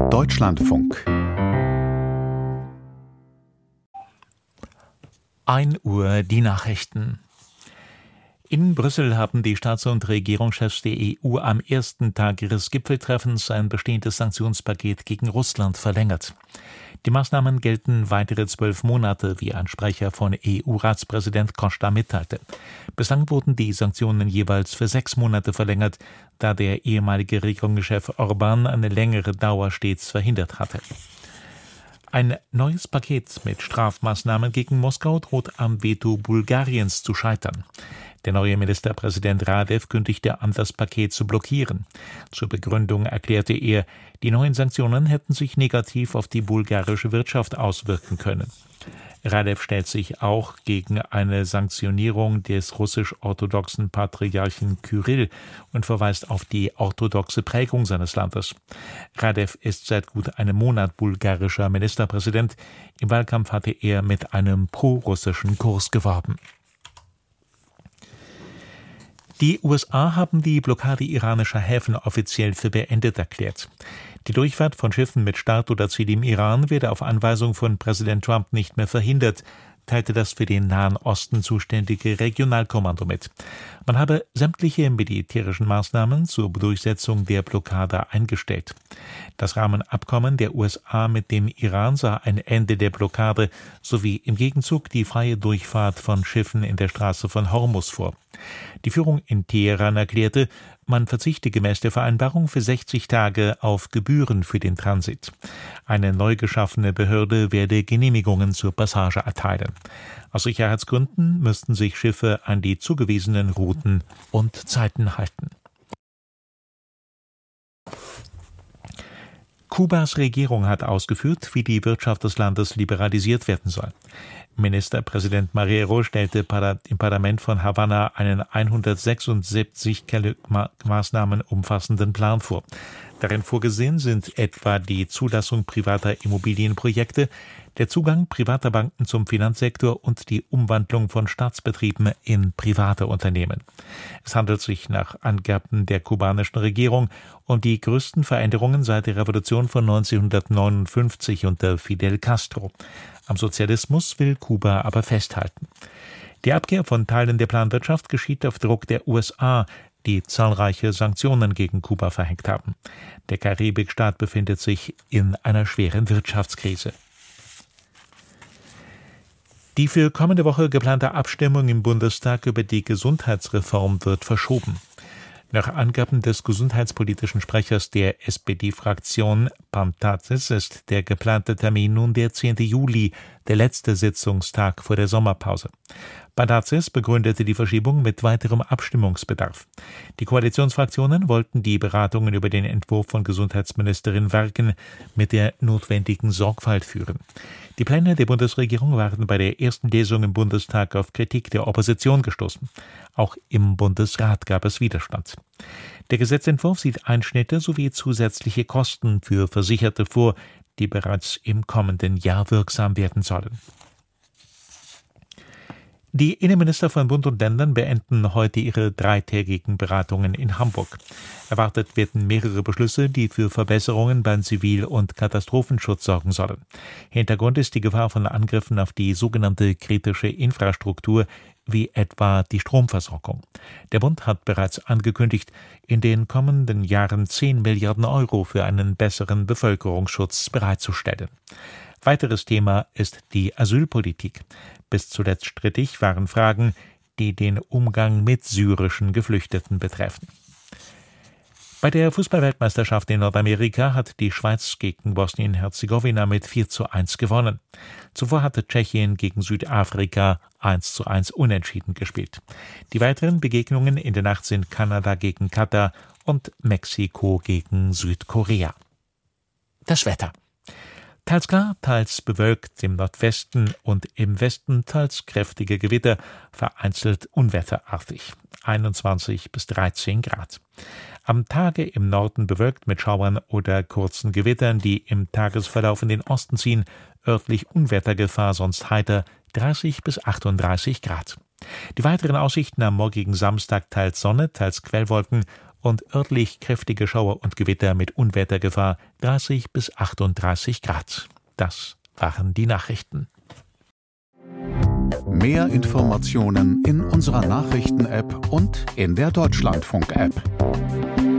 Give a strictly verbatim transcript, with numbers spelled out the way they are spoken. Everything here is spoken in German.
Deutschlandfunk. ein Uhr die Nachrichten. In Brüssel haben die Staats- und Regierungschefs der E U am ersten Tag ihres Gipfeltreffens ein bestehendes Sanktionspaket gegen Russland verlängert. Die Maßnahmen gelten weitere zwölf Monate, wie ein Sprecher von E U-Ratspräsident Costa mitteilte. Bislang wurden die Sanktionen jeweils für sechs Monate verlängert, da der ehemalige Regierungschef Orbán eine längere Dauer stets verhindert hatte. Ein neues Paket mit Strafmaßnahmen gegen Moskau droht am Veto Bulgariens zu scheitern. Der neue Ministerpräsident Radev kündigte an, das Paket zu blockieren. Zur Begründung erklärte er, die neuen Sanktionen hätten sich negativ auf die bulgarische Wirtschaft auswirken können. Radev stellt sich auch gegen eine Sanktionierung des russisch-orthodoxen Patriarchen Kyrill und verweist auf die orthodoxe Prägung seines Landes. Radev ist seit gut einem Monat bulgarischer Ministerpräsident. Im Wahlkampf hatte er mit einem pro-russischen Kurs geworben. Die U S A haben die Blockade iranischer Häfen offiziell für beendet erklärt. Die Durchfahrt von Schiffen mit Start oder Ziel im Iran werde auf Anweisung von Präsident Trump nicht mehr verhindert, teilte das für den Nahen Osten zuständige Regionalkommando mit. Man habe sämtliche militärischen Maßnahmen zur Durchsetzung der Blockade eingestellt. Das Rahmenabkommen der U S A mit dem Iran sah ein Ende der Blockade sowie im Gegenzug die freie Durchfahrt von Schiffen in der Straße von Hormuz vor. Die Führung in Teheran erklärte, man verzichte gemäß der Vereinbarung für sechzig Tage auf Gebühren für den Transit. Eine neu geschaffene Behörde werde Genehmigungen zur Passage erteilen. Aus Sicherheitsgründen müssten sich Schiffe an die zugewiesenen Routen und Zeiten halten. Kubas Regierung hat ausgeführt, wie die Wirtschaft des Landes liberalisiert werden soll. Ministerpräsident Marrero stellte im Parlament von Havanna einen hundertsechsundsiebzig Maßnahmen umfassenden Plan vor. Darin vorgesehen sind etwa die Zulassung privater Immobilienprojekte, der Zugang privater Banken zum Finanzsektor und die Umwandlung von Staatsbetrieben in private Unternehmen. Es handelt sich nach Angaben der kubanischen Regierung um die größten Veränderungen seit der Revolution von neunzehnhundertneunundfünfzig unter Fidel Castro. Am Sozialismus will Kuba aber festhalten. Die Abkehr von Teilen der Planwirtschaft geschieht auf Druck der U S A, die zahlreiche Sanktionen gegen Kuba verhängt haben. Der Karibikstaat befindet sich in einer schweren Wirtschaftskrise. Die für kommende Woche geplante Abstimmung im Bundestag über die Gesundheitsreform wird verschoben. Nach Angaben des gesundheitspolitischen Sprechers der S P D-Fraktion Pantazis ist der geplante Termin nun der zehnten Juli, der letzte Sitzungstag vor der Sommerpause. Pantazis begründete die Verschiebung mit weiterem Abstimmungsbedarf. Die Koalitionsfraktionen wollten die Beratungen über den Entwurf von Gesundheitsministerin Werken mit der notwendigen Sorgfalt führen. Die Pläne der Bundesregierung waren bei der ersten Lesung im Bundestag auf Kritik der Opposition gestoßen. Auch im Bundesrat gab es Widerstand. Der Gesetzentwurf sieht Einschnitte sowie zusätzliche Kosten für Versicherte vor, die bereits im kommenden Jahr wirksam werden sollen. Die Innenminister von Bund und Ländern beenden heute ihre dreitägigen Beratungen in Hamburg. Erwartet werden mehrere Beschlüsse, die für Verbesserungen beim Zivil- und Katastrophenschutz sorgen sollen. Hintergrund ist die Gefahr von Angriffen auf die sogenannte kritische Infrastruktur, wie etwa die Stromversorgung. Der Bund hat bereits angekündigt, in den kommenden Jahren zehn Milliarden Euro für einen besseren Bevölkerungsschutz bereitzustellen. Weiteres Thema ist die Asylpolitik. Bis zuletzt strittig waren Fragen, die den Umgang mit syrischen Geflüchteten betreffen. Bei der Fußballweltmeisterschaft in Nordamerika hat die Schweiz gegen Bosnien-Herzegowina mit vier zu eins gewonnen. Zuvor hatte Tschechien gegen Südafrika eins zu eins unentschieden gespielt. Die weiteren Begegnungen in der Nacht sind Kanada gegen Katar und Mexiko gegen Südkorea. Das Wetter. Teils klar, teils bewölkt, im Nordwesten und im Westen teils kräftige Gewitter, vereinzelt unwetterartig, einundzwanzig bis dreizehn Grad. Am Tage im Norden bewölkt mit Schauern oder kurzen Gewittern, die im Tagesverlauf in den Osten ziehen, örtlich Unwettergefahr, sonst heiter, dreißig bis achtunddreißig Grad. Die weiteren Aussichten am morgigen Samstag teils Sonne, teils Quellwolken und örtlich kräftige Schauer und Gewitter mit Unwettergefahr dreißig bis achtunddreißig Grad. Das waren die Nachrichten. Mehr Informationen in unserer Nachrichten-App und in der Deutschlandfunk-App.